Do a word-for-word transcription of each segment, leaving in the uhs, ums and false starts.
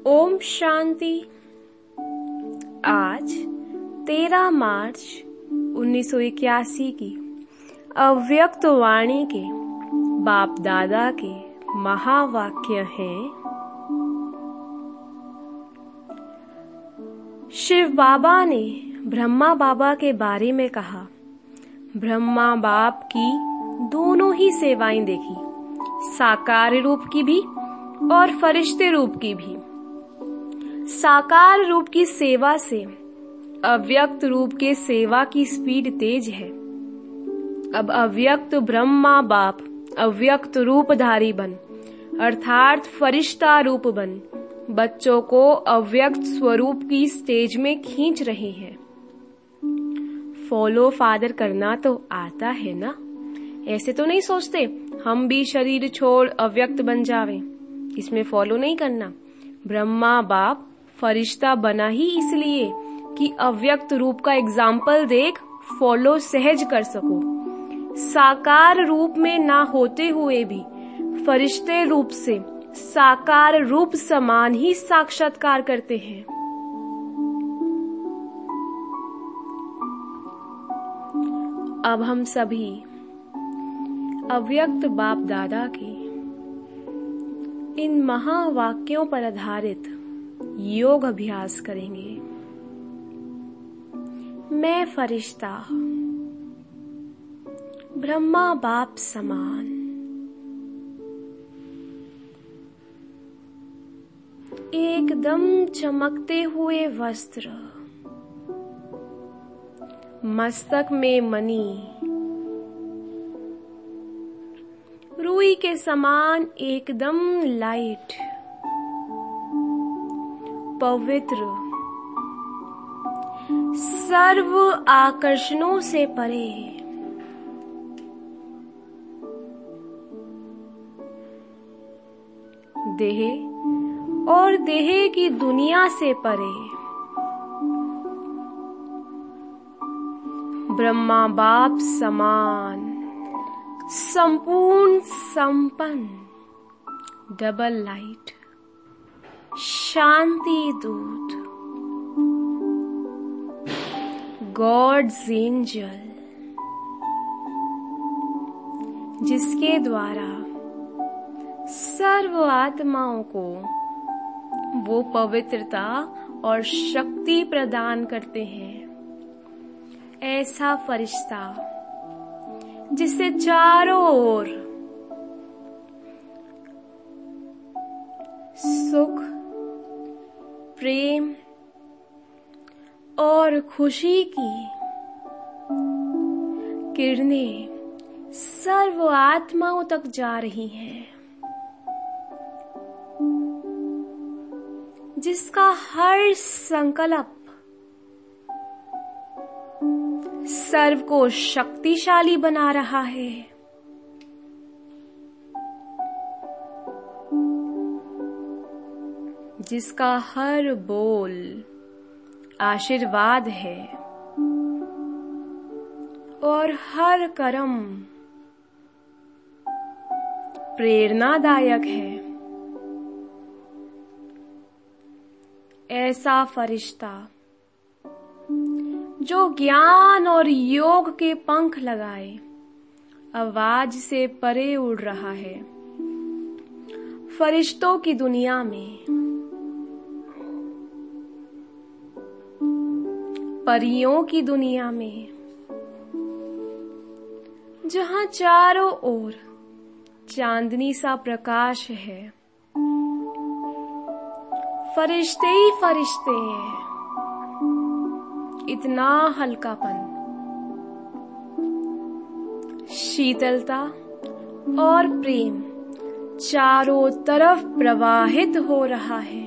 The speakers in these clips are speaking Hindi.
ओम शांति। आज तेरह मार्च उन्नीस सौ इक्यासी की अव्यक्त वाणी के बाप दादा के महावाक्य हैं। शिव बाबा ने ब्रह्मा बाबा के बारे में कहा, ब्रह्मा बाप की दोनों ही सेवाएं देखी, साकार रूप की भी और फरिश्ते रूप की भी। साकार रूप की सेवा से अव्यक्त रूप के सेवा की स्पीड तेज है। अब अव्यक्त ब्रह्मा बाप अव्यक्त रूपधारी बन अर्थात फरिश्ता रूप बन बच्चों को अव्यक्त स्वरूप की स्टेज में खींच रहे हैं। फॉलो फादर करना तो आता है ना? ऐसे तो नहीं सोचते हम भी शरीर छोड़ अव्यक्त बन जावें। इसमें फॉलो नहीं करना। ब्रह्मा बाप फरिश्ता बना ही इसलिए कि अव्यक्त रूप का एग्जाम्पल देख फॉलो सहज कर सको। साकार रूप में ना होते हुए भी फरिश्ते रूप से साकार रूप समान ही साक्षात्कार करते हैं। अब हम सभी अव्यक्त बाप दादा के इन महावाक्यों पर आधारित योग अभ्यास करेंगे। मैं फरिश्ता ब्रह्मा बाप समान, एकदम चमकते हुए वस्त्र, मस्तक में मणि, रुई के समान एकदम लाइट, पवित्र, सर्व आकर्षणों से परे, देह और देह की दुनिया से परे, ब्रह्मा बाप समान, संपूर्ण संपन्न, डबल लाइट, शांति दूत, गॉड्स एंजल, जिसके द्वारा सर्व आत्माओं को वो पवित्रता और शक्ति प्रदान करते हैं। ऐसा फरिश्ता जिससे चारों ओर सुख, प्रेम और खुशी की किरणें सर्व आत्माओं तक जा रही हैं, जिसका हर संकल्प सर्व को शक्तिशाली बना रहा है। जिसका हर बोल आशीर्वाद है और हर कर्म प्रेरणादायक है। ऐसा फरिश्ता जो ज्ञान और योग के पंख लगाए आवाज से परे उड़ रहा है। फरिश्तों की दुनिया में, परियों की दुनिया में, जहां चारों ओर चांदनी सा प्रकाश है, फरिश्ते ही फरिश्ते हैं। इतना हल्कापन, शीतलता और प्रेम चारों तरफ प्रवाहित हो रहा है।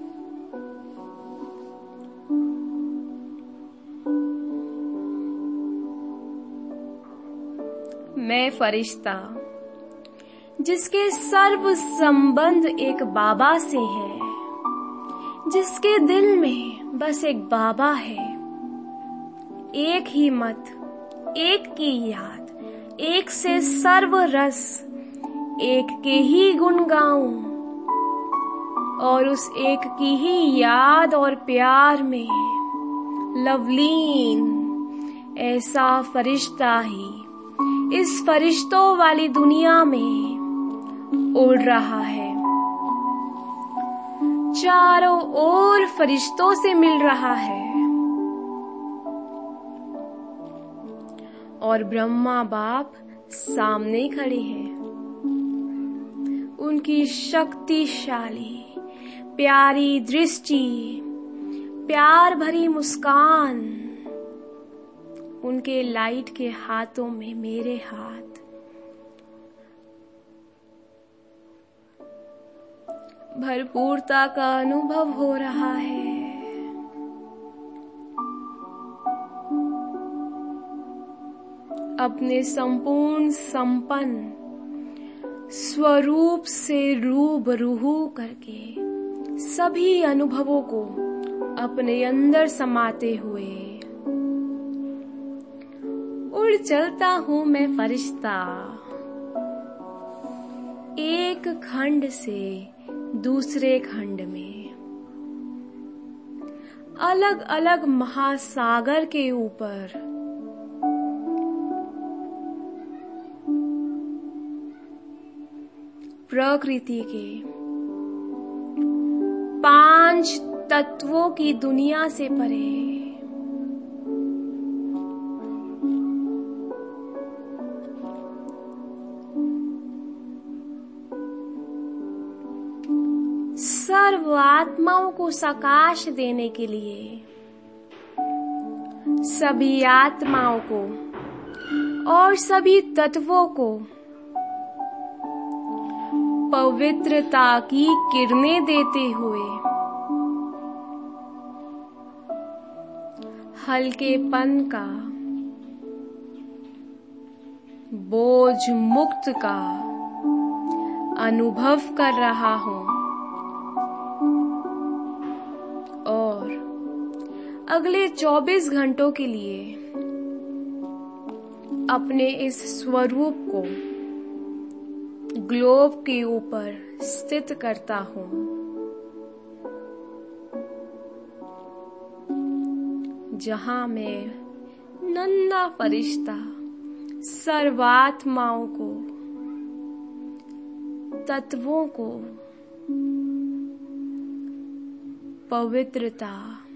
मैं फरिश्ता जिसके सर्व संबंध एक बाबा से है, जिसके दिल में बस एक बाबा है, एक ही मत, एक की याद, एक से सर्व रस, एक के ही गुण गाऊं और उस एक की ही याद और प्यार में लवलीन ऐसा फरिश्ता ही इस फरिश्तों वाली दुनिया में उड़ रहा है, चारों ओर फरिश्तों से मिल रहा है। और ब्रह्मा बाप सामने खड़े हैं। उनकी शक्तिशाली प्यारी दृष्टि, प्यार भरी मुस्कान, उनके लाइट के हाथों में मेरे हाथ, भरपूरता का अनुभव हो रहा है। अपने संपूर्ण संपन्न स्वरूप से रूबरू करके सभी अनुभवों को अपने अंदर समाते हुए उड़ चलता हूँ मैं फरिश्ता, एक खंड से दूसरे खंड में, अलग अलग महासागर के ऊपर, प्रकृति के पांच तत्वों की दुनिया से परे, सर्व आत्माओं को सकाश देने के लिए सभी आत्माओं को और सभी तत्वों को पवित्रता की किरणें देते हुए, हल्केपन का, बोझ मुक्त का अनुभव कर रहा हूँ। और अगले चौबीस घंटों के लिए अपने इस स्वरूप को ग्लोब के ऊपर स्थित करता हूँ, जहां मैं नन्हा फरिश्ता सर्वात्माओं को, तत्वों को पवित्रता,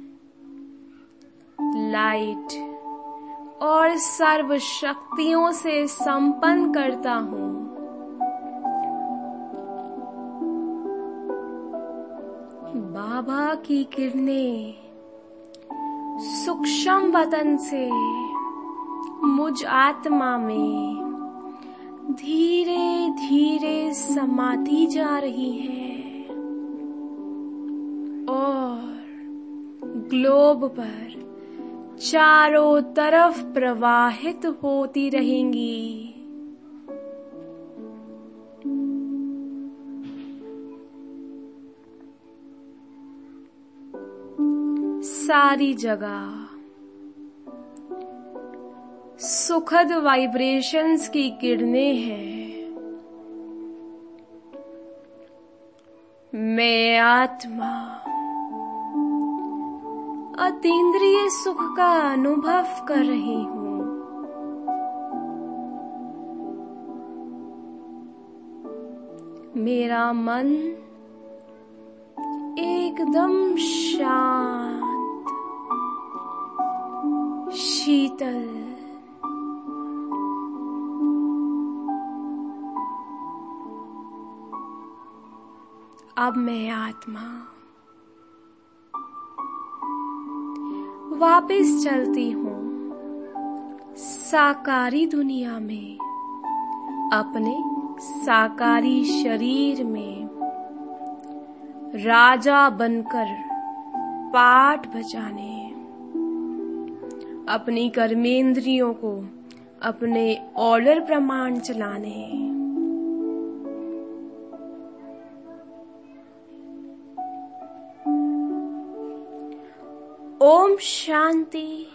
लाइट और सर्व शक्तियों से संपन्न करता हूँ। बाबा की किरणें सूक्ष्म वतन से मुझ आत्मा में धीरे धीरे समाती जा रही हैं और ग्लोब पर चारों तरफ प्रवाहित होती रहेंगी। सारी जगह सुखद वाइब्रेशंस की किरणें हैं। मैं आत्मा अतीन्द्रिय सुख का अनुभव कर रही हूँ। मेरा मन एकदम शांत, शीतल, अब मैं आत्मा वापस चलती हूँ साकारी दुनिया में, अपने साकारी शरीर में राजा बनकर पाठ बजाने, अपनी कर्मेंद्रियों को अपने ऑर्डर प्रमाण चलाने। ओम शांति।